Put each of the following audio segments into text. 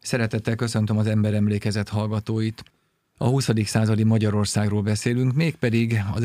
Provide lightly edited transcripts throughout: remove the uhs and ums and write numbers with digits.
Szeretettel köszöntöm az Emberemlékezet hallgatóit. A 20. századi Magyarországról beszélünk, mégpedig az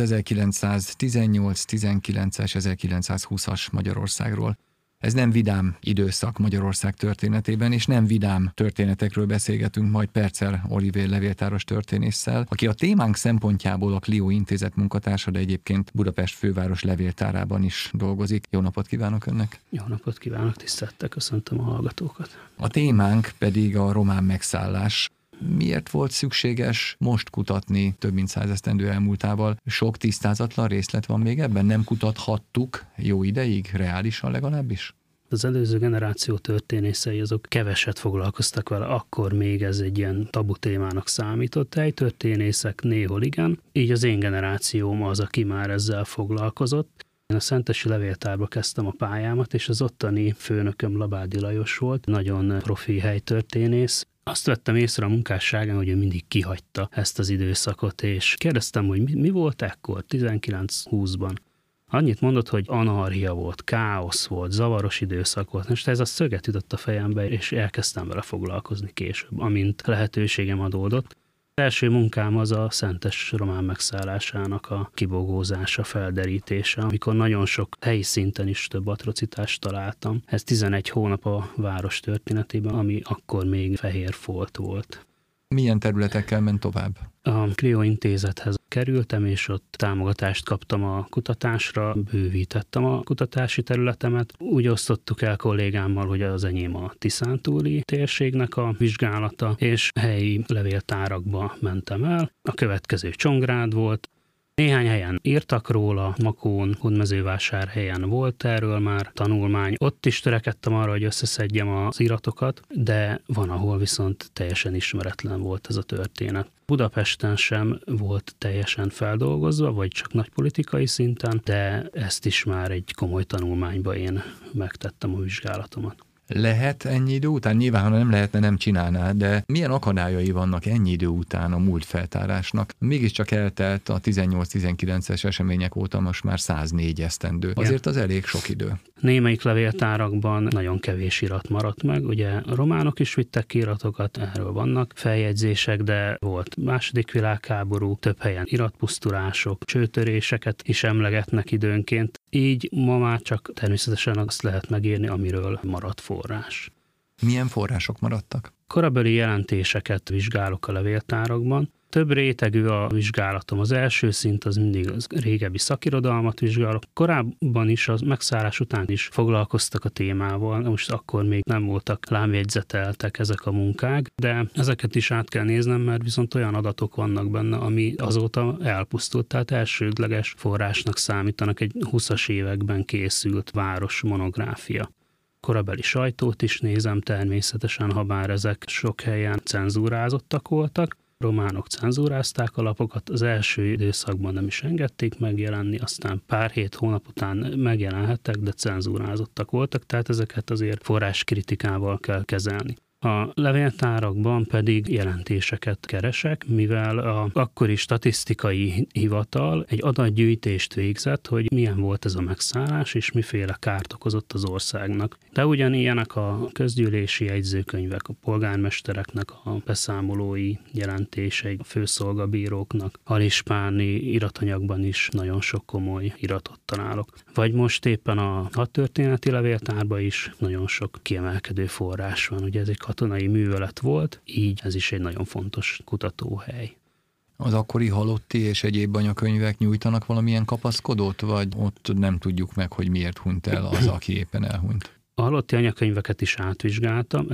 1918-19-es, 1920-as Magyarországról. Ez nem vidám időszak Magyarország történetében, és nem vidám történetekről beszélgetünk majd Percel Olivér levéltáros történésszel, aki a témánk szempontjából a Clio Intézet munkatársa, de egyébként Budapest főváros levéltárában is dolgozik. Jó napot kívánok önnek! Jó napot kívánok, tisztelettel köszöntöm a hallgatókat! A témánk pedig a román megszállás. Miért volt szükséges most kutatni több mint 100 esztendő elmúltával? Sok tisztázatlan részlet van még ebben? Nem kutathattuk jó ideig, reálisan legalábbis? Az előző generáció történészei azok keveset foglalkoztak vele, akkor még ez egy ilyen tabu témának számított, helytörténészek néhol igen, így az én generációm az, aki már ezzel foglalkozott. Én a Szentesi Levéltárba kezdtem a pályámat, és az ottani főnököm Labádi Lajos volt, nagyon profi helytörténész. Azt vettem észre a munkásságán, hogy ő mindig kihagyta ezt az időszakot, és kérdeztem, hogy mi volt ekkor, 19-20-ban. Annyit mondott, hogy anarchia volt, káosz volt, zavaros időszak volt. Most ez a szöget ütött a fejembe, és elkezdtem vele foglalkozni később, amint lehetőségem adódott. Az első munkám az a szentes román megszállásának a kibogózása, felderítése, amikor nagyon sok helyi szinten is több atrocitást találtam. Ez 11 hónap a város történetében, ami akkor még fehér folt volt. Milyen területekkel ment tovább? A Clio Intézethez kerültem, és ott támogatást kaptam a kutatásra, bővítettem a kutatási területemet. Úgy osztottuk el kollégámmal, hogy az enyém a tiszántúli térségnek a vizsgálata, és helyi levéltárakba mentem el. A következő Csongrád volt. Néhány helyen írtak róla, Makón, Hódmezővásárhelyen volt erről már tanulmány. Ott is törekedtem arra, hogy összeszedjem az iratokat, de van, ahol viszont teljesen ismeretlen volt ez a történet. Budapesten sem volt teljesen feldolgozva, vagy csak nagypolitikai szinten, de ezt is már egy komoly tanulmányba én megtettem a vizsgálatomat. Lehet ennyi idő után? Nyilván, ha nem lehetne, nem csinálná, de milyen akadályai vannak ennyi idő után a múlt feltárásnak? Mégiscsak eltelt a 18-19-es események óta most már 104 esztendő. Azért az elég sok idő. Némelyik levéltárakban nagyon kevés irat maradt meg, ugye a románok is vittek ki iratokat, erről vannak feljegyzések, de volt második világháború, több helyen iratpusztulások, csőtöréseket is emlegetnek időnként, így ma már csak természetesen azt lehet megírni, amiről maradt forrás. Milyen források maradtak? Korabeli jelentéseket vizsgálok a levéltárakban. Több rétegű a vizsgálatom. Az első szint az mindig az régebbi szakirodalmat vizsgálok. Korábban is, a megszállás után is foglalkoztak a témával. Most akkor még nem voltak lábjegyzeteltek ezek a munkák, de ezeket is át kell néznem, mert viszont olyan adatok vannak benne, ami azóta elpusztult, tehát elsődleges forrásnak számítanak egy 20-as években készült város monográfia. Korabeli sajtót is nézem természetesen, habár ezek sok helyen cenzúrázottak voltak. Románok cenzúrázták a lapokat, az első időszakban nem is engedték megjelenni, aztán pár hónap után megjelenhettek, de cenzúrázottak voltak, tehát ezeket azért forráskritikával kell kezelni. A levéltárakban pedig jelentéseket keresek, mivel az akkori statisztikai hivatal egy adatgyűjtést végzett, hogy milyen volt ez a megszállás, és miféle kárt okozott az országnak. De ugyanilyenek a közgyűlési jegyzőkönyvek, a polgármestereknek a beszámolói jelentései, a főszolgabíróknak, alispáni iratanyagban is nagyon sok komoly iratot találok. Vagy most éppen a hadtörténeti levéltárban is nagyon sok kiemelkedő forrás van. Ugye ez egy katonai művelet volt, így ez is egy nagyon fontos kutatóhely. Az akkori halotti és egyéb anyakönyvek nyújtanak valamilyen kapaszkodót, vagy ott nem tudjuk meg, hogy miért hunyt el az, aki éppen elhunyt? A halotti anyakönyveket is átvizsgáltam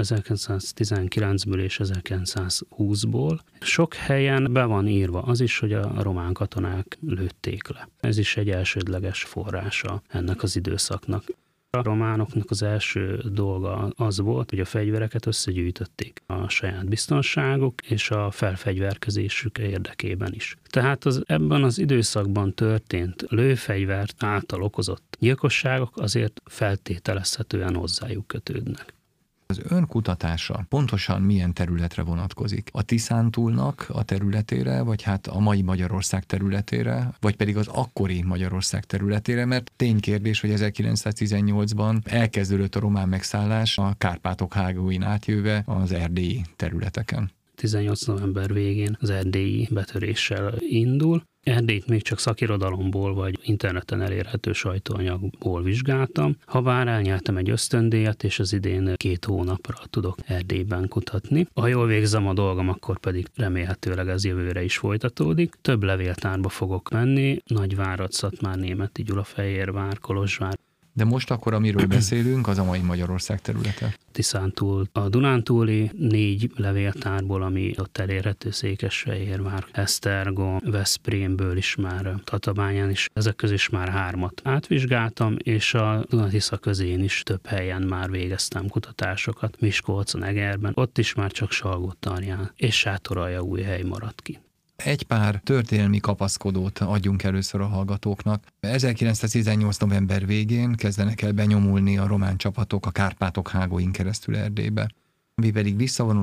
1919-ből és 1920-ból. Sok helyen be van írva az is, hogy a román katonák lőtték le. Ez is egy elsődleges forrása ennek az időszaknak. A románoknak az első dolga az volt, hogy a fegyvereket összegyűjtötték a saját biztonságuk és a felfegyverkezésük érdekében is. Tehát ebben az időszakban történt lőfegyvert által okozott gyilkosságok azért feltételezhetően hozzájuk kötődnek. Az önkutatása pontosan milyen területre vonatkozik? A Tiszántúlnak a területére, vagy hát a mai Magyarország területére, vagy pedig az akkori Magyarország területére, mert ténykérdés, hogy 1918-ban elkezdődött a román megszállás a Kárpátok hágóin átjöve az erdélyi területeken. 18 november végén az erdélyi betöréssel indul. Erdélyt még csak szakirodalomból vagy interneten elérhető sajtóanyagból vizsgáltam, habár elnyertem egy ösztöndíjat, és az idén 2 hónapra tudok Erdélyben kutatni. Ha jól végzem a dolgom, akkor pedig remélhetőleg ez jövőre is folytatódik. Több levéltárba fogok menni, Nagyvárad, Szatmár, Németi Gyulafehérvár, Kolozsvár. De most akkor, amiről beszélünk, az a mai Magyarország területe. Tiszántúl, a Dunántúli 4 levéltárból, ami ott elérhető, Székesfehérvár, Esztergom, Veszprémből is már, Tatabányán is, ezek közül is már 3-at átvizsgáltam, és a Duna-Tisza közén is több helyen már végeztem kutatásokat, Miskolcon, Egerben, ott is már csak Salgótarján és Sátoraljaújhely maradt ki. Egy pár történelmi kapaszkodót adjunk először a hallgatóknak. 1918. november végén kezdenek el benyomulni a román csapatok a Kárpátok hágóin keresztül Erdélybe. Mi pedig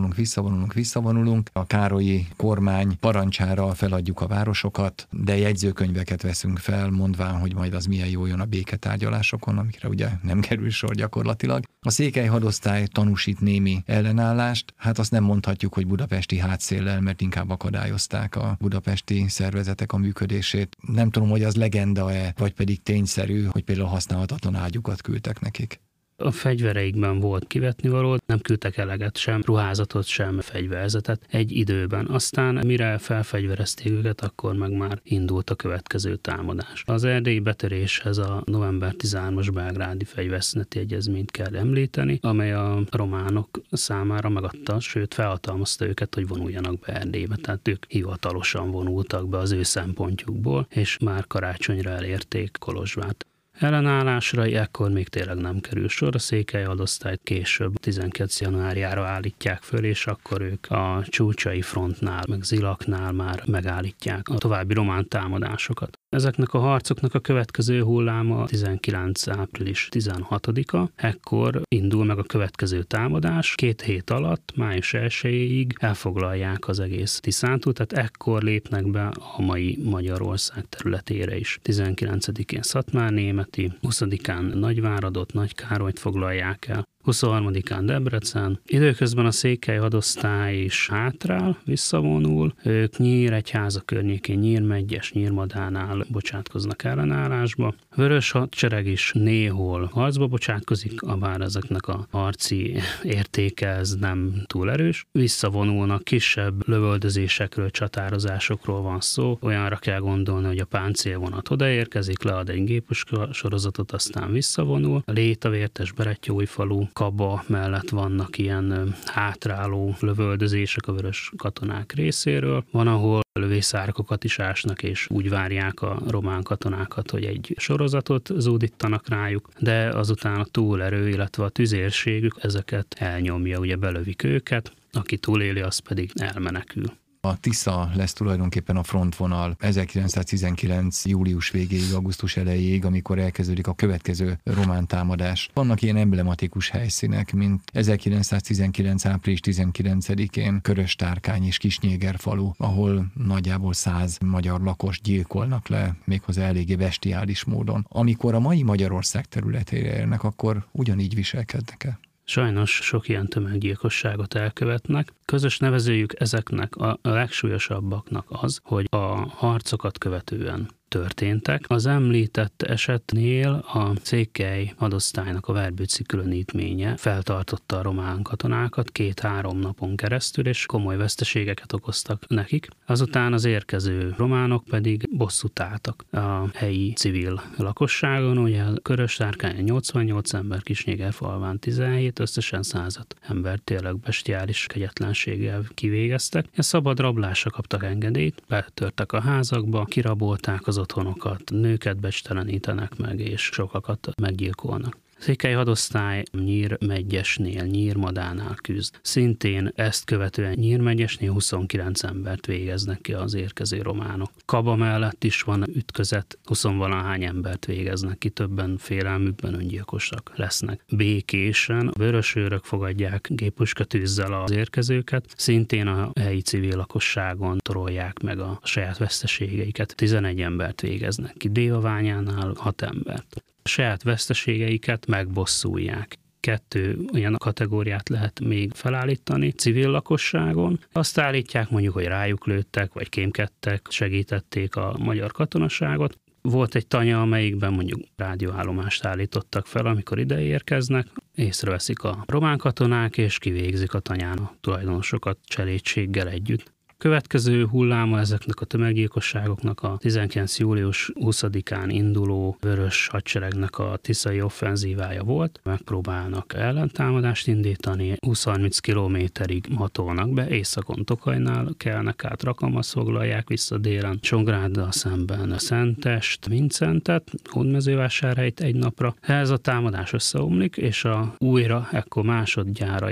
visszavonulunk, a Károlyi kormány parancsára feladjuk a városokat, de jegyzőkönyveket veszünk fel, mondván, hogy majd az milyen jó jön a béketárgyalásokon, amikre ugye nem kerül sor gyakorlatilag. A székely hadosztály tanúsít némi ellenállást, hát azt nem mondhatjuk, hogy budapesti hátszéllel, mert inkább akadályozták a budapesti szervezetek a működését. Nem tudom, hogy az legenda-e, vagy pedig tényszerű, hogy például használhatatlan ágyukat küldtek nekik. A fegyvereikben volt kivetnivaló, nem küldtek eleget sem, ruházatot sem, fegyverzetet egy időben. Aztán mire felfegyverezték őket, akkor meg már indult a következő támadás. Az erdélyi betöréshez a november 13-as belgrádi fegyverszüneti egyezményt kell említeni, amely a románok számára megadta, sőt felhatalmazta őket, hogy vonuljanak be Erdélybe. Tehát ők hivatalosan vonultak be az ő szempontjukból, és már karácsonyra elérték Kolozsvárt. Ellenállásra ekkor még tényleg nem kerül sor, a székely hadosztályt később 12. januárjára állítják föl, és akkor ők a Csúcsai frontnál, meg Zilaknál már megállítják a további román támadásokat. Ezeknek a harcoknak a következő hulláma 19. április 16-a, ekkor indul meg a következő támadás, 2 hét alatt, május 1-ig elfoglalják az egész Tiszántúlt, tehát ekkor lépnek be a mai Magyarország területére is. 19-én Szatmár-Németi, 20-án Nagyváradot, Nagykárolyt foglalják el, 23-án Debrecen. Időközben a székely hadosztály is hátrál, visszavonul. Ők Nyíregyháza környékén, Nyírmegyes, Nyírmadánál bocsátkoznak ellenállásba. Vörös hadsereg is néhol harcba bocsátkozik, bár ezeknek a harci értéke ez nem túl erős. Visszavonulnak, kisebb lövöldözésekről, csatározásokról van szó. Olyanra kell gondolni, hogy a páncélvonat odaérkezik, lead egy gépuska sorozatot, aztán visszavonul. A Létavértes, Berettyóújfalu, Kaba mellett vannak ilyen hátráló lövöldözések a vörös katonák részéről. Van, ahol lövészárkokat is ásnak, és úgy várják a román katonákat, hogy egy sorozatot zúdítanak rájuk, de azután a túlerő, illetve a tüzérségük ezeket elnyomja, ugye belövik őket, aki túléli, az pedig elmenekül. A Tisza lesz tulajdonképpen a frontvonal 1919. július végéig, augusztus elejéig, amikor elkezdődik a következő román támadás. Vannak ilyen emblematikus helyszínek, mint 1919. április 19-én Körös-Tárkány és Kisnyégerfalu, ahol nagyjából 100 magyar lakost gyilkolnak le, méghozzá eléggé bestiális módon. Amikor a mai Magyarország területére érnek, akkor ugyanígy viselkednek-e? Sajnos sok ilyen tömeggyilkosságot elkövetnek. Közös nevezőjük ezeknek a legsúlyosabbaknak az, hogy a harcokat követően történtek. Az említett esetnél a székely hadosztálynak a Verbőci különítménye feltartotta a román katonákat 2-3 napon keresztül, és komoly veszteségeket okoztak nekik. Azután az érkező románok pedig bosszút álltak a helyi civil lakosságon, ugye Körös-Tárkányon 88 ember, Kisnyégerfalván 17, összesen 100 ember tényleg bestiális kegyetlenséggel kivégeztek. A szabad rablásra kaptak engedélyt, betörtek a házakba, kirabolták az otthonokat, nőket becstelenítenek meg, és sokakat meggyilkolnak. Székely hadosztály Nyír megyesnél, Nyírmadánál küzd. Szintén ezt követően Nyír megyesnél 29 embert végeznek ki az érkező románok. Kaba mellett is van ütközet, 20-valahány embert végeznek ki, többen félelmükben öngyilkosak lesznek. Békésen a vörösőrök fogadják géppuskatűzzel az érkezőket, szintén a helyi civil lakosságon torolják meg a saját veszteségeiket. 11 embert végeznek ki, Dévaványánál 6 embert. A saját veszteségeiket megbosszulják. 2 olyan kategóriát lehet még felállítani civil lakosságon. Azt állítják mondjuk, hogy rájuk lőttek, vagy kémkedtek, segítették a magyar katonaságot. Volt egy tanya, amelyikben mondjuk rádióállomást állítottak fel, amikor ide érkeznek, észreveszik a román katonák, és kivégzik a tanyán a tulajdonosokat cselédséggel együtt. Következő hulláma ezeknek a tömeggyilkosságoknak a 19. július 20-án induló vörös hadseregnek a tiszai offenzívája volt. Megpróbálnak ellentámadást indítani, 20-30 kilométerig hatolnak be, északon Tokajnál kelnek át, Rakamaz foglalják vissza délen, Csongráddal szemben a Szentest, Vincentet, Hódmezővásárhelyt egy napra. Ez a támadás összeomlik, és újra ekkor másodjára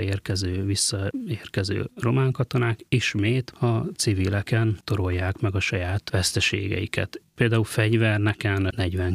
visszaérkező román katonák ismét a civileken torolják meg a saját veszteségeiket. Például Fegyverneken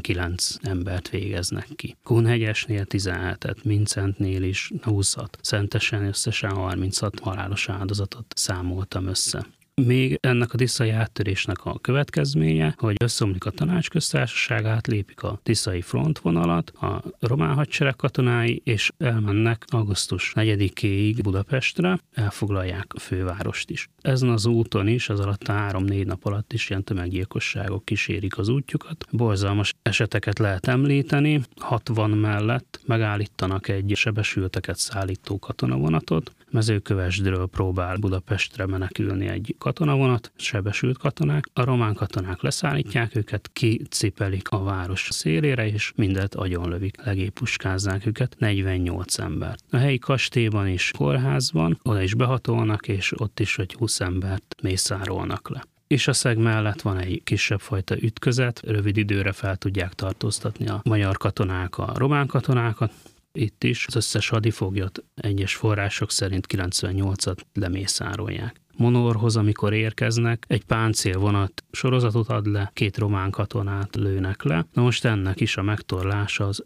49 embert végeznek ki. Kunhegyesnél 17-et, Vincentnél is 20-at, Szentesen összesen 36 halálos áldozatot számoltam össze. Még ennek a tiszai áttörésnek a következménye, hogy összeomlik a Tanácsköztársaság, átlépik a tiszai frontvonalat, a román hadsereg katonái, és elmennek augusztus 4-éig Budapestre, elfoglalják a fővárost is. Ezen az úton is, az alatt a 3-4 nap alatt is ilyen tömeggyilkosságok kísérik az útjukat. Borzalmas eseteket lehet említeni. 60 mellett megállítanak egy sebesülteket szállító katonavonatot, Mezőkövesdről próbál Budapestre menekülni egy katonavonat, sebesült katonák. A román katonák leszállítják őket, kicipelik a város szélére, és mindet agyonlövik, legépuskázzák őket, 48 embert. A helyi kastélyban és kórházban oda is behatolnak, és ott is egy 20 embert mészárolnak le. Isasszeg mellett van egy kisebb fajta ütközet, rövid időre fel tudják tartóztatni a magyar katonák a román katonákat. Itt is az összes hadifoglyot egyes források szerint 98-at lemészárolják. Monorhoz, amikor érkeznek, egy páncélvonat sorozatot ad le, 2 román katonát lőnek le. Na most ennek is a megtorlása az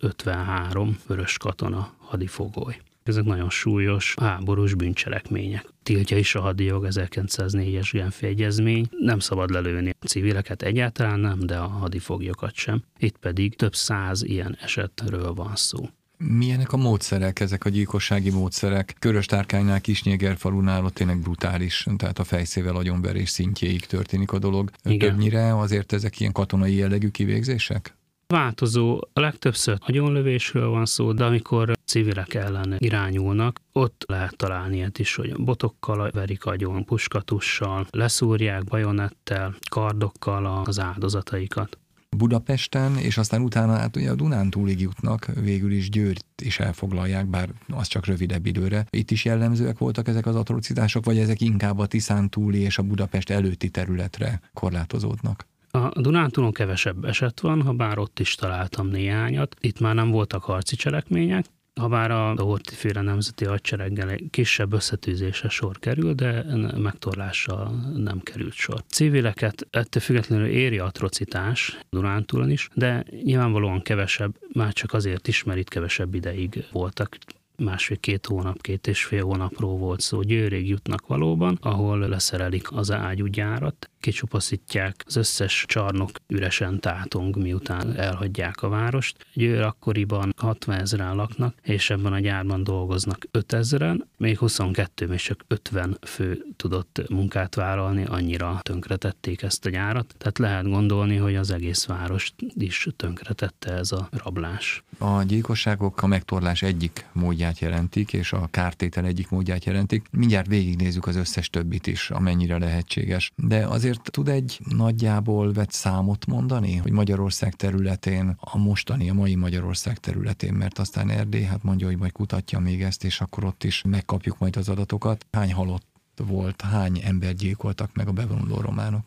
53 vörös katona hadifogoly. Ezek nagyon súlyos háborús bűncselekmények. Tiltja is a hadijog 1904-es Genfi egyezmény. Nem szabad lelőni a civileket egyáltalán nem, de a hadifoglyokat sem. Itt pedig több 100 ilyen esetről van szó. Milyenek a módszerek, ezek a gyilkossági módszerek? Köröstárkánynál, Kisnyégerfalunál ott tényleg brutális, tehát a fejszével agyonverés szintjéig történik a dolog. Igen. Többnyire azért ezek ilyen katonai jellegű kivégzések? Változó, a legtöbbször agyonlövésről van szó, de amikor civilek ellen irányulnak, ott lehet találni ilyet is, hogy botokkal verik agyon, puskatussal, leszúrják bajonettel, kardokkal az áldozataikat. Budapesten, és aztán utána hát ugye a Dunántúlig jutnak, végül is Győrt is elfoglalják, bár az csak rövidebb időre. Itt is jellemzőek voltak ezek az atrocitások, vagy ezek inkább a Tiszántúli és a Budapest előtti területre korlátozódnak? A Dunántúlon kevesebb eset van, ha bár ott is találtam néhányat. Itt már nem voltak harci cselekmények, habár a Horthy-féle nemzeti hadsereggel egy kisebb összetűzésre sor kerül, de megtorlással nem került sor. Civileket ettől függetlenül éri atrocitás Dunántúlon is, de nyilvánvalóan kevesebb, már csak azért is, mert itt kevesebb ideig voltak. 1,5-2 hónap, 2,5 hónapról volt szó. Győrig jutnak valóban, ahol leszerelik az ágyúgyárat, kicsupaszítják, az összes csarnok üresen tátong, miután elhagyják a várost. Győr akkoriban 60 000-en laknak, és ebben a gyárban dolgoznak 5 000-en, még 22, és csak 50 fő tudott munkát vállalni, annyira tönkretették ezt a gyárat. Tehát lehet gondolni, hogy az egész várost is tönkretette ez a rablás. A gyilkosságok a megtorlás egyik módját jelentik, és a kártétel egyik módját jelentik. Mindjárt végignézzük az összes többit is, amennyire lehetséges. De azért tud egy nagyjából vett számot mondani, hogy Magyarország területén, a mai Magyarország területén, mert aztán Erdély hát mondja, hogy majd kutatja még ezt, és akkor ott is megkapjuk majd az adatokat. Hány halott volt, hány embert gyilkoltak meg a bevonuló románok?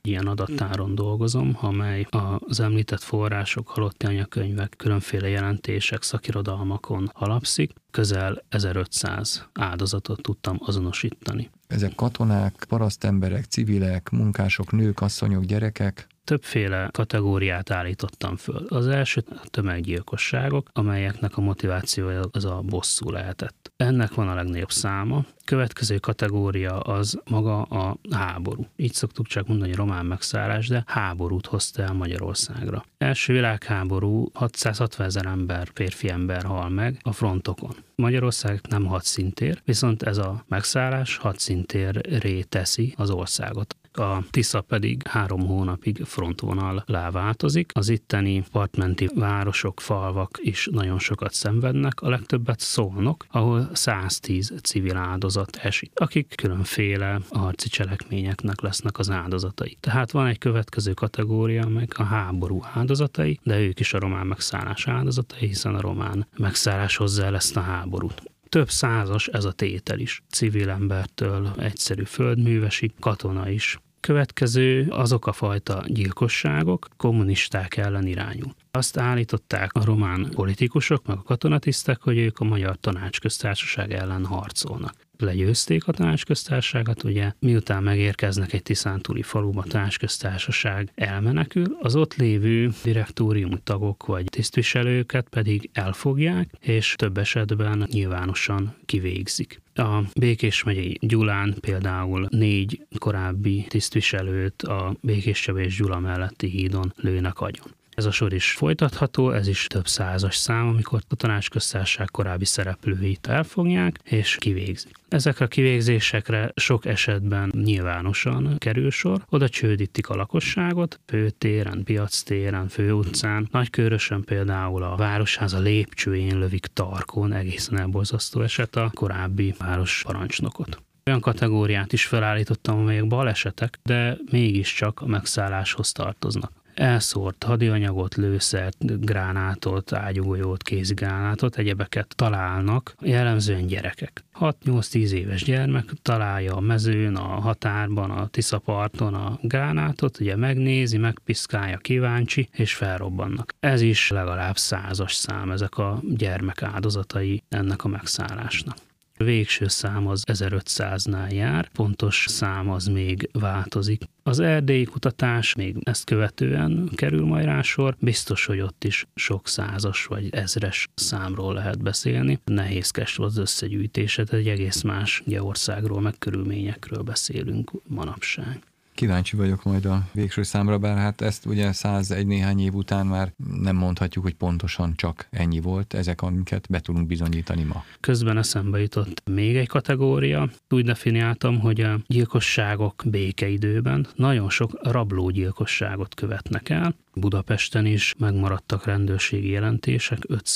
ilyen adattáron dolgozom, amely az említett források, halotti anyakönyvek, különféle jelentések, szakirodalmakon alapszik. Közel 1500 áldozatot tudtam azonosítani. Ezek katonák, parasztemberek, civilek, munkások, nők, asszonyok, gyerekek? Többféle kategóriát állítottam föl. Az első a tömeggyilkosságok, amelyeknek a motivációja az a bosszú lehetett. Ennek van a legnagyobb száma. Következő kategória az maga a háború. Így szoktuk csak mondani román megszállás, de háborút hozta el Magyarországra. Első világháború 660 000 ember, férfi ember hal meg a frontokon. Magyarország nem hadszintér, viszont ez a megszállás hadszintérré teszi az országot. A Tisza pedig 3 hónapig frontvonallá változik. Az itteni partmenti városok, falvak is nagyon sokat szenvednek, a legtöbbet Szolnok, ahol 110 civil áldozat esik, akik különféle harci cselekményeknek lesznek az áldozatai. Tehát van egy következő kategória, meg a háború áldozatai, de ők is a román megszállás áldozatai, hiszen a román megszállás hozzá el ezt a háborút. Több százas ez a tétel is. Civil embertől egyszerű földművesig, katona is. Következő azok a fajta gyilkosságok, kommunisták ellen irányul. Azt állították a román politikusok, meg a katonatisztek, hogy ők a Magyar Tanácsköztársaság ellen harcolnak. Legyőzték a tanácsköztársaságot, ugye miután megérkeznek egy tiszántúli faluba, a tanácsköztársaság elmenekül, az ott lévő direktóriumi tagok vagy tisztviselőket pedig elfogják, és több esetben nyilvánosan kivégzik. A Békés megyei Gyulán például 4 korábbi tisztviselőt a Békés Csaba és Gyula melletti hídon lőnek agyon. Ez a sor is folytatható, ez is több százas szám, amikor a tanácsköztársaság korábbi szereplőit elfogják és kivégzik. Ezekre a kivégzésekre sok esetben nyilvánosan kerül sor, oda csődítik a lakosságot, főtéren, piactéren, főutcán, Nagykőrösön például a városháza lépcsőjén lövik tarkon, egészen elborzasztó eset a korábbi városparancsnokot. Olyan kategóriát is felállítottam, amelyek balesetek, de mégiscsak a megszálláshoz tartoznak. Elszórt hadianyagot, lőszert, gránátot, ágyúgolyót, kézigránátot, egyebeket találnak, jellemzően gyerekek. 6-8-10 éves gyermek találja a mezőn, a határban, a Tiszaparton a gránátot, ugye megnézi, megpiszkálja, kíváncsi, és felrobbannak. Ez is legalább 100-as szám, ezek a gyermek áldozatai ennek a megszállásnak. A végső szám az 1500-nál jár, pontos szám az még változik. Az erdélyi kutatás még ezt követően kerül majd rá sor, biztos, hogy ott is sok százas vagy ezres számról lehet beszélni. Nehézkes az összegyűjtése, egy egész más országról, meg körülményekről beszélünk manapság. Kíváncsi vagyok majd a végső számra, bár hát ezt ugye 101 néhány év után már nem mondhatjuk, hogy pontosan csak ennyi volt, ezek, amiket be tudunk bizonyítani ma. Közben eszembe jutott még egy kategória. Úgy definiáltam, hogy a gyilkosságok békeidőben nagyon sok rablógyilkosságot követnek el. Budapesten is megmaradtak rendőrségi jelentések,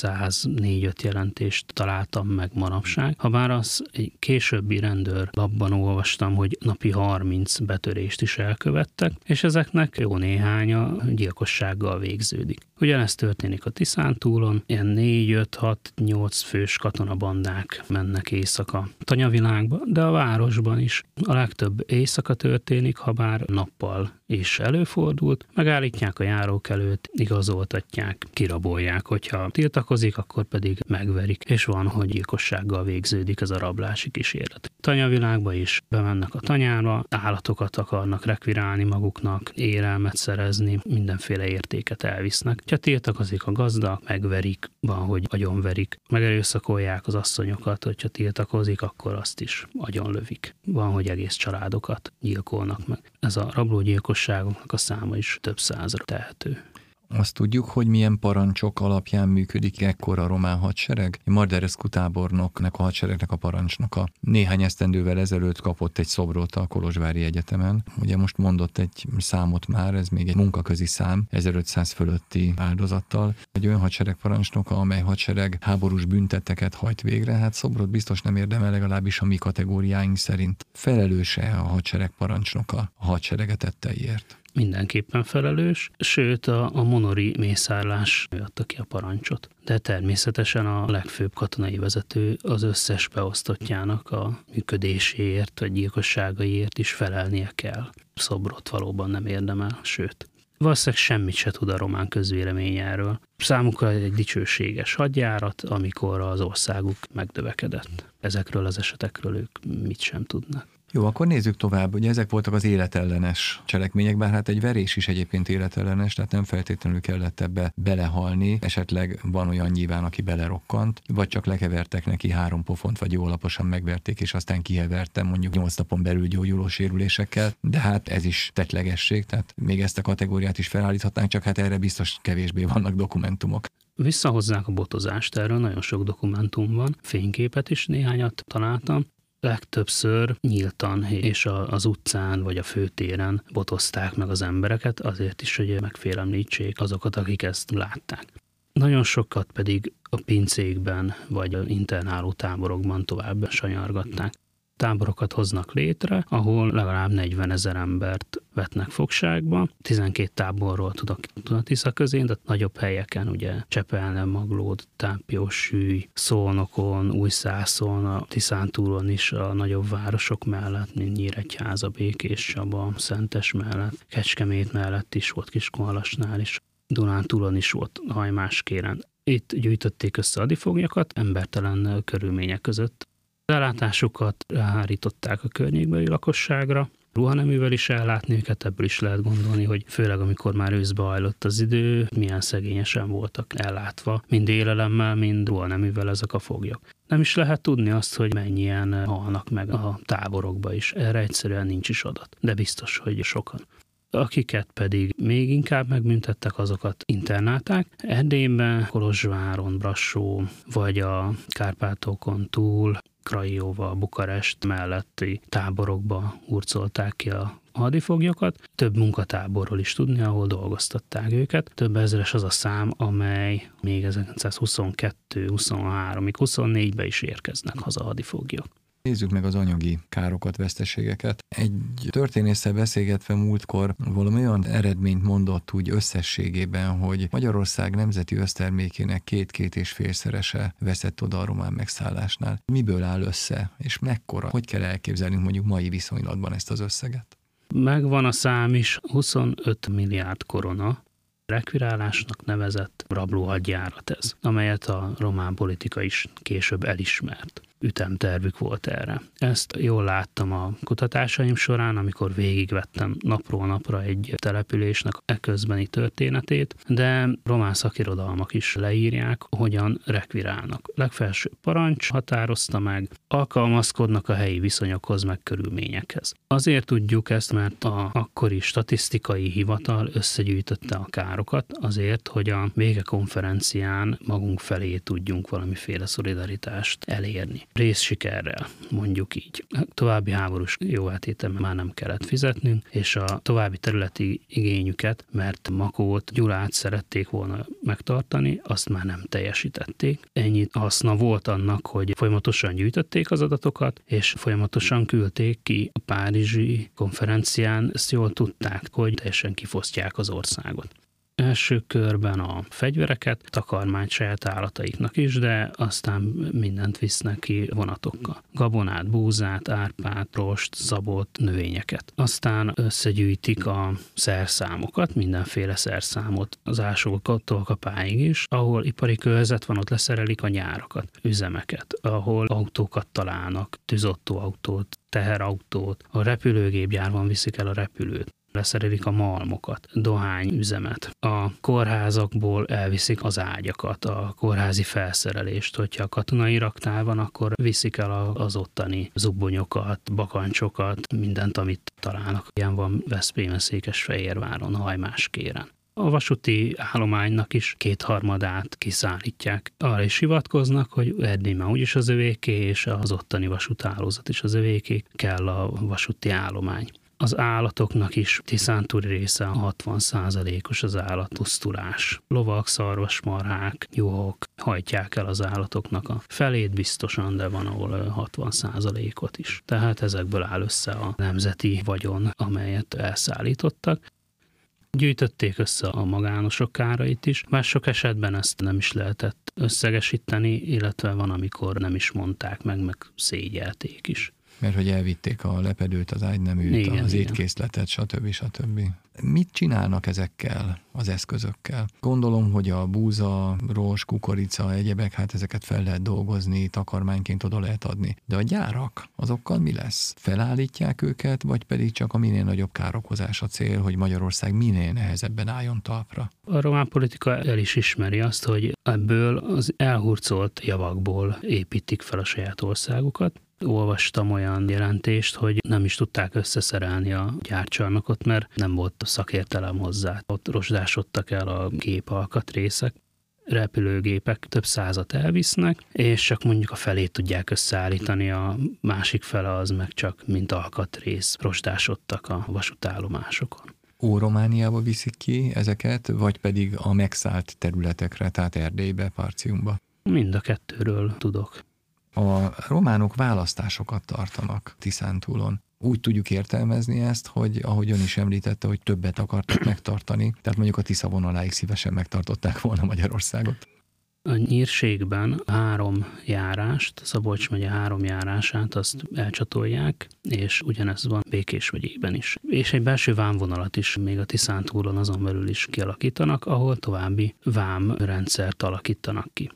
504 jelentést találtam meg manapság. Habár az egy későbbi rendőrlapban olvastam, hogy napi 30 betörést is elkövettek, és ezeknek jó néhánya gyilkossággal végződik. Ugyanez történik a Tiszántúlon, ilyen 4-5-6-8 fős katonabandák mennek éjszaka tanyavilágba, de a városban is a legtöbb éjszaka történik, habár nappal is előfordult, megállítják a járókelőt, igazoltatják, kirabolják, hogyha tiltakozik, akkor pedig megverik, és van, hogy gyilkossággal végződik ez a rablási kísérlet. Tanyavilágba is bemennek a tanyára, állatokat akarnak rekvirálni maguknak, élelmet szerezni, mindenféle értéket elvisznek. Ha tiltakozik a gazda, megverik, van, hogy agyonverik, megerőszakolják az asszonyokat, hogyha tiltakozik, akkor azt is agyonlövik. Van, hogy egész családokat gyilkolnak meg. Ez a rablógyilkosságoknak a száma is több százra tehető. Azt tudjuk, hogy milyen parancsok alapján működik ekkor a román hadsereg? Marderescu tábornoknak, a hadseregnek a parancsnoka néhány esztendővel ezelőtt kapott egy szobrot a Kolozsvári Egyetemen. Ugye most mondott egy számot már, ez még egy munkaközi szám, 1500 fölötti áldozattal. Egy olyan hadseregparancsnoka, amely hadsereg háborús büntetteket hajt végre, hát szobrot biztos nem érdemel, legalábbis a mi kategóriáink szerint. Felelős-e a hadseregparancsnoka a hadsereget tetteiért? Mindenképpen felelős, sőt a monori mészárlás adta ki a parancsot. De természetesen a legfőbb katonai vezető az összes beosztottjának a működéséért vagy gyilkosságaiért is felelnie kell. szobrot valóban nem érdemel, sőt. Valószínűleg semmit se tud a román közvélemény erről. Számukra egy dicsőséges hadjárat, amikor az országuk megdövekedett. Ezekről az esetekről ők mit sem tudnak. Jó, akkor nézzük tovább. Ugye ezek voltak az életellenes cselekmények, bár hát egy verés is egyébként életellenes, tehát nem feltétlenül kellett ebbe belehalni. Esetleg van olyan nyilván, aki belerokkant, vagy csak lekevertek neki 3 pofont, vagy jól alaposan megverték, és aztán kihevertem mondjuk 8 napon belül gyógyuló sérülésekkel. De hát ez is tettlegesség, tehát még ezt a kategóriát is felállíthatnánk, csak hát erre biztos kevésbé vannak dokumentumok. Visszahozzák a botozást, erről nagyon sok dokumentum van, fényképet is néhányat találtam. Legtöbbször nyíltan és az utcán vagy a főtéren botozták meg az embereket, azért is, hogy megfélemlítsék azokat, akik ezt látták. Nagyon sokat pedig a pincékben vagy a internáló táborokban tovább sanyargatták. Táborokat hoznak létre, ahol legalább 40 000 embert vetnek fogságba. 12 táborról tudok Tisza közén, de nagyobb helyeken, ugye Csepelen, Maglód, Tápiósüly, Szolnokon, Újszászon, a Tiszántúlon is a nagyobb városok mellett, mint Nyíregyháza, Békéscsaba, Szentes mellett, Kecskemét mellett is volt, Kiskunhalasnál is, Dunántúlon is volt, Hajmáskéren. Itt gyűjtötték össze adifoglyakat embertelen körülmények között. Az ellátásukat ráhárították a környékbeli lakosságra, ruhaneművel is ellátni őket, ebből is lehet gondolni, hogy főleg amikor már őszbe hajlott az idő, milyen szegényesen voltak ellátva, mind élelemmel, mind ruhaneművel ezek a foglyok. Nem is lehet tudni azt, hogy mennyien halnak meg a táborokba is, erre egyszerűen nincs is adat, de biztos, hogy sokan. Akiket pedig még inkább megbüntettek, azokat internálták. Erdélyben, Kolozsváron, Brassó, vagy a Kárpátokon túl, Craiova, Bukarest melletti táborokba hurcolták ki a hadifoglyokat. Több munkatáborról is tudni, ahol dolgoztatták őket. Több ezeres az a szám, amely még 1922, 23-ig, 24-be is érkeznek haza hadifoglyok. Nézzük meg az anyagi károkat, veszteségeket. Egy történésszel beszélgetve múltkor valami olyan eredményt mondott úgy összességében, hogy Magyarország nemzeti össztermékének 2-2,5-szerese veszett oda a román megszállásnál. Miből áll össze, és mekkora? Hogy kell elképzelnünk mondjuk mai viszonylatban ezt az összeget? Megvan a szám is, 25 milliárd korona, rekvirálásnak nevezett rablóhadjárat ez, amelyet a román politika is később elismert. Ütemtervük volt erre. Ezt jól láttam a kutatásaim során, amikor végigvettem napról napra egy településnek eközbeni történetét, de román szakirodalmak is leírják, hogyan rekvirálnak. Legfelsőbb parancs határozta meg, alkalmazkodnak a helyi viszonyokhoz meg körülményekhez. Azért tudjuk ezt, mert a akkori statisztikai hivatal összegyűjtötte a károkat azért, hogy a békekonferencián magunk felé tudjunk valamiféle szolidaritást elérni. Részsikerrel, mondjuk így. A további háborús jóvátételben már nem kellett fizetnünk, és a további területi igényüket, mert Makót, Gyulát szerették volna megtartani, azt már nem teljesítették. Ennyi haszna volt annak, hogy folyamatosan gyűjtötték az adatokat, és folyamatosan küldték ki a párizsi konferencián, ezt jól tudták, hogy teljesen kifosztják az országot. Első körben a fegyvereket, takarmányt saját állataiknak is, de aztán mindent visznek ki vonatokkal. Gabonát, búzát, árpát, rost, zabot, növényeket. Aztán összegyűjtik a szerszámokat, mindenféle szerszámot, az ásókattól kapáig is, ahol ipari környezet van, ott leszerelik a nyárakat, üzemeket, ahol autókat találnak, tűzoltóautót, teherautót, a repülőgépgyárban viszik el a repülőt. Leszerelik a malmokat, dohányüzemet. A kórházakból elviszik az ágyakat, a kórházi felszerelést. Hogyha a katonai raktár van, akkor viszik el az ottani zubbonyokat, bakancsokat, mindent, amit találnak. Ilyen van Veszprémen, Székesfehérváron, Hajmáskéren. A vasúti állománynak is 2/3 kiszállítják. Arra is hivatkoznak, hogy Erdély már úgyis az övéké, és az ottani vasúthálózat is az övéké, kell a vasúti állomány. Az állatoknak is tiszántúli része a 60%-os az állatpusztulás. Lovak, szarvasmarhák, juhok hajtják el az állatoknak a felét biztosan, de van ahol 60%-ot is. Tehát ezekből áll össze a nemzeti vagyon, amelyet elszállítottak. Gyűjtötték össze a magánosok kárait is, már sok esetben ezt nem is lehetett összegesíteni, illetve van, amikor nem is mondták meg szégyelték is. Mert hogy elvitték a lepedőt, az ágyneműt, az étkészletet, stb. Mit csinálnak ezekkel az eszközökkel? Gondolom, hogy a búza, rozs, kukorica, egyebek, hát ezeket fel lehet dolgozni, takarmányként oda lehet adni. De a gyárak, azokkal mi lesz? Felállítják őket, vagy pedig csak a minél nagyobb károkozás a cél, hogy Magyarország minél nehezebben álljon talpra? A román politika el is ismeri azt, hogy ebből az elhurcolt javakból építik fel a saját országukat. Olvastam olyan jelentést, hogy nem is tudták összeszerelni a gyárcsarnokot, mert nem volt szakértelem hozzá. Ott rozsdásodtak el a gépalkatrészek, repülőgépek több százat elvisznek, és csak mondjuk a felét tudják összeállítani, a másik fele az meg csak mint alkatrész rozsdásodtak a vasútállomásokon. Romániába viszik ki ezeket, vagy pedig a megszállt területekre, tehát Erdélybe, Partiumba? Mind a kettőről tudok. A románok választásokat tartanak Tiszántúlon. Úgy tudjuk értelmezni ezt, hogy ahogy ön is említette, hogy többet akartak megtartani, tehát mondjuk a Tisza vonaláig szívesen megtartották volna Magyarországot. A Nyírségben 3 járást, Szabolcs megye 3 járását azt elcsatolják, és ugyanez van Békés vegyében is. És egy belső vámvonalat is még a Tiszántúlon azon belül is kialakítanak, ahol további vámrendszert alakítanak ki.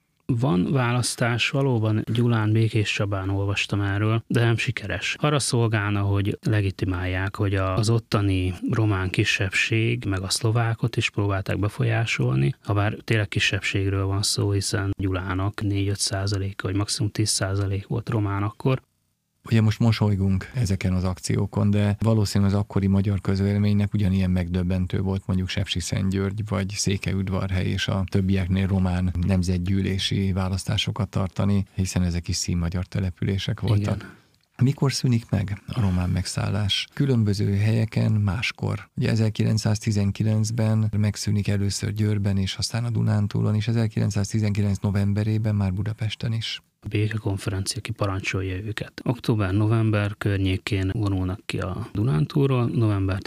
Van választás, valóban Gyulán, Békéscsabán olvastam erről, de nem sikeres. Arra szolgálna, hogy legitimálják, hogy az ottani román kisebbség, meg a szlovákot is próbálták befolyásolni, habár tényleg kisebbségről van szó, hiszen Gyulának 4-5%, vagy maximum 10% volt román akkor. Ugye most mosolygunk ezeken az akciókon, de valószínűleg az akkori magyar közvéleménynek ugyanilyen megdöbbentő volt mondjuk Sepsiszentgyörgy vagy Székelyudvarhely és a többieknél román nemzetgyűlési választásokat tartani, hiszen ezek is színmagyar települések voltak. Igen. Mikor szűnik meg a román megszállás? Különböző helyeken máskor. Ugye 1919-ben megszűnik először Győrben, és aztán a Dunántúlon, és 1919 novemberében már Budapesten is. A békekonferencia kiparancsolja őket. Október-november környékén vonulnak ki a Dunántúlról, november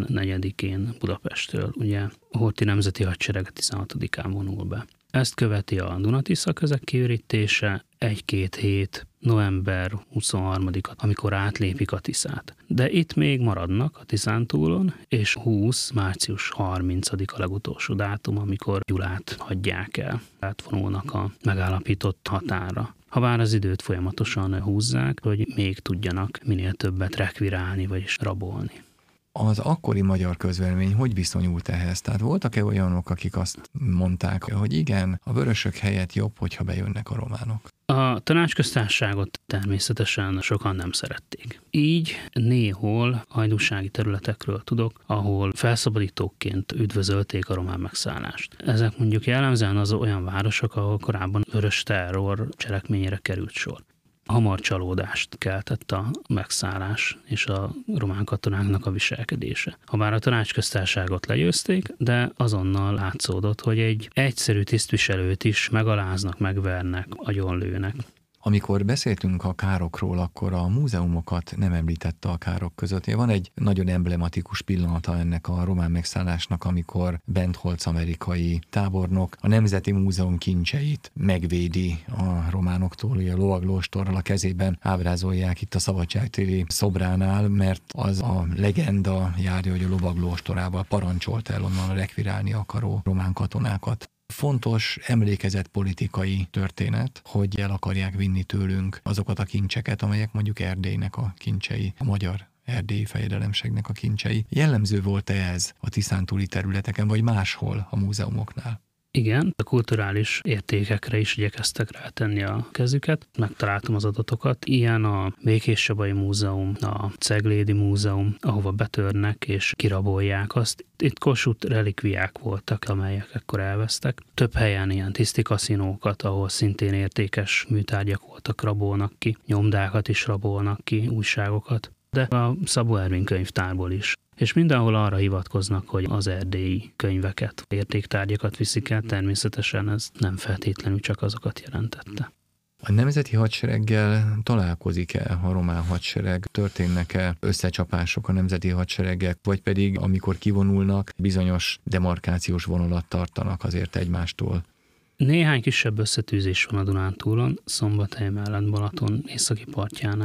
14-én Budapestről. Ugye a Horthy Nemzeti Hadsereg 16-án vonul be. Ezt követi a Duna-Tisza közek kiürítése, 1-2 hét, november 23-a, amikor átlépik a Tiszát. De itt még maradnak a Tiszántúlon, és 20. március 30-a legutolsó dátum, amikor Gyulát hagyják el. Tehát vonulnak a megállapított határra. Habár az időt folyamatosan húzzák, hogy még tudjanak minél többet rekvirálni, vagyis rabolni. Az akkori magyar közvélemény hogy viszonyult ehhez? Tehát voltak-e olyanok, akik azt mondták, hogy igen, a vörösök helyett jobb, hogyha bejönnek a románok? A tanácsköztársaságot természetesen sokan nem szerették. Így néhol hajdúsági területekről tudok, ahol felszabadítókként üdvözölték a román megszállást. Ezek mondjuk jellemzően az olyan városok, ahol korábban vörös terror cselekményére került sor. Hamar csalódást keltett a megszállás és a román katonáknak a viselkedése. Habár a tanácsköztársaságot legyőzték, de azonnal látszódott, hogy egy egyszerű tisztviselőt is megaláznak, megvernek, agyonlőnek. Amikor beszéltünk a károkról, akkor a múzeumokat nem említette a károk között. Van egy nagyon emblematikus pillanata ennek a román megszállásnak, amikor Bentholz amerikai tábornok a Nemzeti Múzeum kincseit megvédi a románoktól, ugye a lovaglóstorral a kezében ábrázolják itt a Szabadságtéri szobránál, mert az a legenda járja, hogy a lovaglóstorával parancsolt el onnan rekvirálni akaró román katonákat. Fontos emlékezetpolitikai történet, hogy el akarják vinni tőlünk azokat a kincseket, amelyek mondjuk Erdélynek a kincsei, a magyar erdélyi fejedelemségnek a kincsei. Jellemző volt-e ez a tiszántúli területeken, vagy máshol a múzeumoknál? Igen, a kulturális értékekre is igyekeztek rátenni a kezüket. Megtaláltam az adatokat. Ilyen a Békéscsabai Múzeum, a Ceglédi Múzeum, ahova betörnek és kirabolják azt. Itt Kossuth relikviák voltak, amelyek ekkor elvesztek. Több helyen ilyen tiszti kaszinókat, ahol szintén értékes műtárgyak voltak, rabolnak ki. Nyomdákat is rabolnak ki, újságokat. De a Szabó Ervin könyvtárból is. És mindenhol arra hivatkoznak, hogy az erdélyi könyveket, értéktárgyakat viszik el, természetesen ez nem feltétlenül csak azokat jelentette. A nemzeti hadsereggel találkozik-e a román hadsereg? Történnek-e összecsapások a nemzeti hadseregek, vagy pedig amikor kivonulnak, bizonyos demarkációs vonalat tartanak azért egymástól? Néhány kisebb összetűzés van a Dunántúlon, Szombathely mellett Balaton északi partjánál.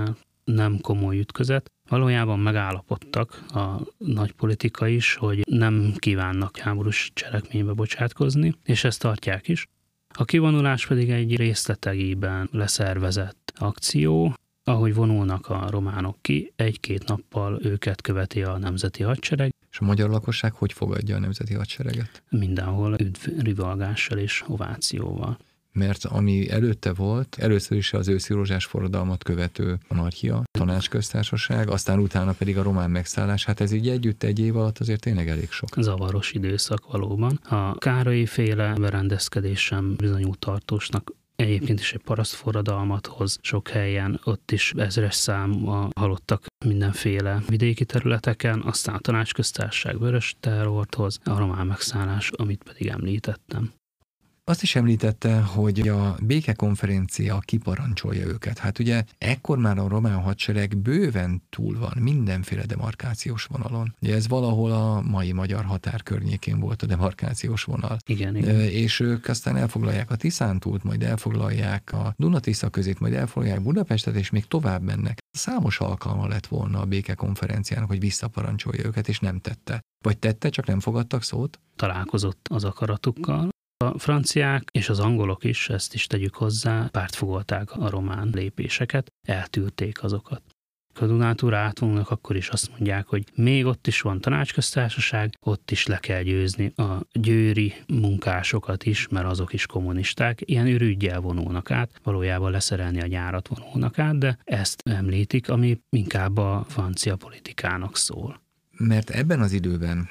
nem komoly ütközet. Valójában megállapodtak a nagy politika is, hogy nem kívánnak háborús cselekménybe bocsátkozni, és ezt tartják is. A kivonulás pedig egy részletegében leszervezett akció, ahogy vonulnak a románok ki, 1-2 nappal őket követi a nemzeti hadsereg. És a magyar lakosság hogy fogadja a nemzeti hadsereget? Mindenhol üdvrivalgással és ovációval. Mert ami előtte volt, először is az őszi rózsás forradalmat követő monarchia, tanácsköztársaság, aztán utána pedig a román megszállás, hát ez így együtt egy év alatt azért tényleg elég sok. Zavaros időszak valóban. A Károlyi féle berendezkedés sem bizonyult tartósnak. Egyébként is egy parasztforradalmat hoz sok helyen, ott is ezres szám a halottak mindenféle vidéki területeken, aztán a tanácsköztársaság vörös terrort hoz, a román megszállás, amit pedig említettem. Azt is említette, hogy a békekonferencia kiparancsolja őket. Hát ugye ekkor már a román hadsereg bőven túl van mindenféle demarkációs vonalon. Ugye ez valahol a mai magyar határ környékén volt a demarkációs vonal. Igen. És ők aztán elfoglalják a Tiszántúlt, majd elfoglalják a Duna-Tisza közét, majd elfoglalják Budapestet, és még tovább mennek. Számos alkalma lett volna a békekonferenciának, hogy visszaparancsolja őket, és nem tette. Vagy tette, csak nem fogadtak szót? Találkozott az akaratukkal. A franciák és az angolok is, ezt is tegyük hozzá, pártfogolták a román lépéseket, eltűrték azokat. Ha Dunántúlra átvonulnak, akkor is azt mondják, hogy még ott is van tanácsköztársaság, ott is le kell győzni a győri munkásokat is, mert azok is kommunisták, ilyen ürüggyel vonulnak át, valójában leszerelni a gyárat vonulnak át, de ezt említik, ami inkább a francia politikának szól. Mert ebben az időben,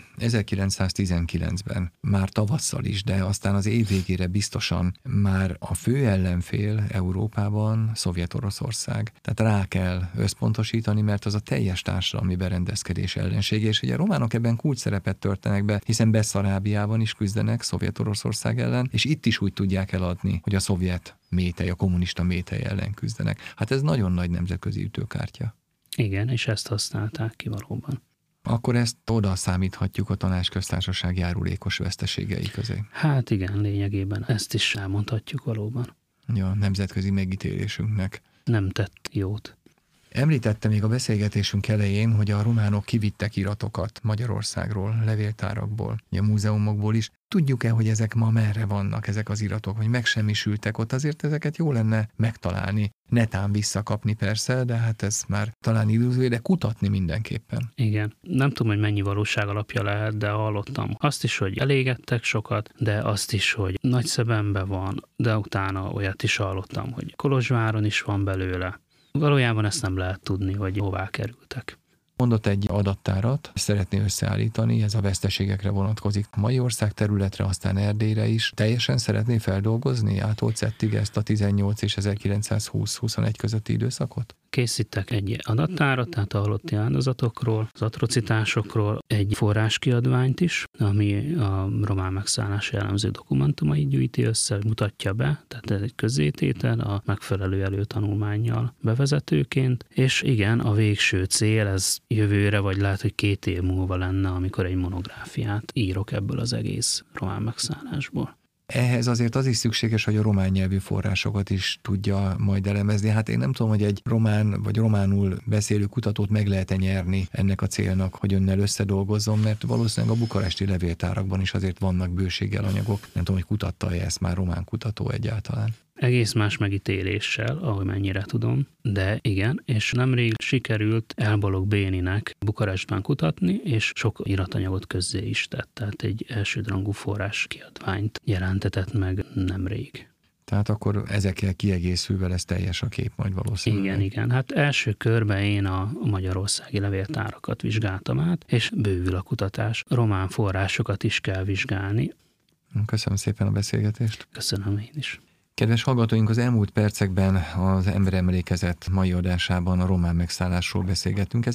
1919-ben, már tavasszal is, de aztán az év végére biztosan már a fő ellenfél Európában Szovjet-Oroszország. Tehát rá kell összpontosítani, mert az a teljes társadalmi berendezkedés ellensége, és ugye a románok ebben kulcsszerepet töltenek be, hiszen Beszarábiában is küzdenek Szovjet-Oroszország ellen, és itt is úgy tudják eladni, hogy a szovjet métej, a kommunista métej ellen küzdenek. Hát ez nagyon nagy nemzetközi ütőkártya. Igen, és ezt használták ki valóban. Akkor ezt oda számíthatjuk a tanácsköztársaság járulékos veszteségei közé. Hát igen, lényegében ezt is elmondhatjuk valóban. Ja, nemzetközi megítélésünknek. Nem tett jót. Említette még a beszélgetésünk elején, hogy a románok kivittek iratokat Magyarországról, levéltárakból, a múzeumokból is. Tudjuk-e, hogy ezek ma merre vannak, ezek az iratok, hogy megsemmisültek ott? Azért ezeket jó lenne megtalálni. Netán visszakapni persze, de hát ez már talán illúzió, de kutatni mindenképpen. Igen. Nem tudom, hogy mennyi valóság alapja lehet, de hallottam azt is, hogy elégettek sokat, de azt is, hogy Nagyszebenben van, de utána olyat is hallottam, hogy Kolozsváron is van belőle. Valójában ezt nem lehet tudni, hogy hová kerültek. Mondott egy adattárat, szeretné összeállítani, ez a veszteségekre vonatkozik a mai ország területre, aztán Erdélyre is. Teljesen szeretné feldolgozni A-tól Z-ig ezt a 18 és 1920-21 közötti időszakot? Készítek egy adattárat, tehát a halotti áldozatokról, az atrocitásokról, egy forráskiadványt is, ami a román megszállás jellemző dokumentumait gyűjti össze, mutatja be, tehát ez egy közzététel a megfelelő előtanulmánnyal bevezetőként, és igen, a végső cél, ez jövőre, vagy lehet, hogy 2 év múlva lenne, amikor egy monográfiát írok ebből az egész román megszállásból. Ehhez azért az is szükséges, hogy a román nyelvű forrásokat is tudja majd elemezni. Hát én nem tudom, hogy egy román vagy románul beszélő kutatót meg lehet-e nyerni ennek a célnak, hogy önnel összedolgozzon, mert valószínűleg a bukaresti levéltárakban is azért vannak bőséggel anyagok. Nem tudom, hogy kutatta-e ezt már román kutató egyáltalán. Egész más megítéléssel, ahogy mennyire tudom, de igen, és nemrég sikerült Elbalog Béninek Bukarestben kutatni, és sok iratanyagot közzé is tett, tehát egy elsődrangú forrás kiadványt jelentetett meg nemrég. Tehát akkor ezekkel kiegészülve lesz teljes a kép majd valószínűleg. Igen. Hát első körben én a magyarországi levéltárakat vizsgáltam át, és bővül a kutatás. Román forrásokat is kell vizsgálni. Köszönöm szépen a beszélgetést. Köszönöm én is. Kedves hallgatóink, az elmúlt percekben az Emberemlékezet mai adásában a román megszállásról beszélgettünk.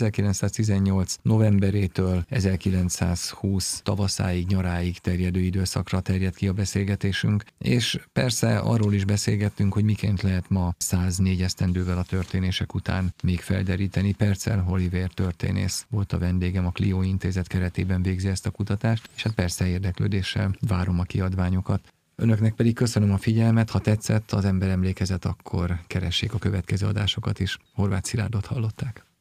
1918 novemberétől 1920 tavaszáig, nyaráig terjedő időszakra terjed ki a beszélgetésünk, és persze arról is beszélgettünk, hogy miként lehet ma 104 esztendővel a történések után még felderíteni. Percel Olivér történész volt a vendégem, a Clio Intézet keretében végzi ezt a kutatást, és hát persze érdeklődéssel várom a kiadványokat. Önöknek pedig köszönöm a figyelmet, ha tetszett az Emberemlékezet, akkor keressék a következő adásokat is. Horváth Szilárdot hallották.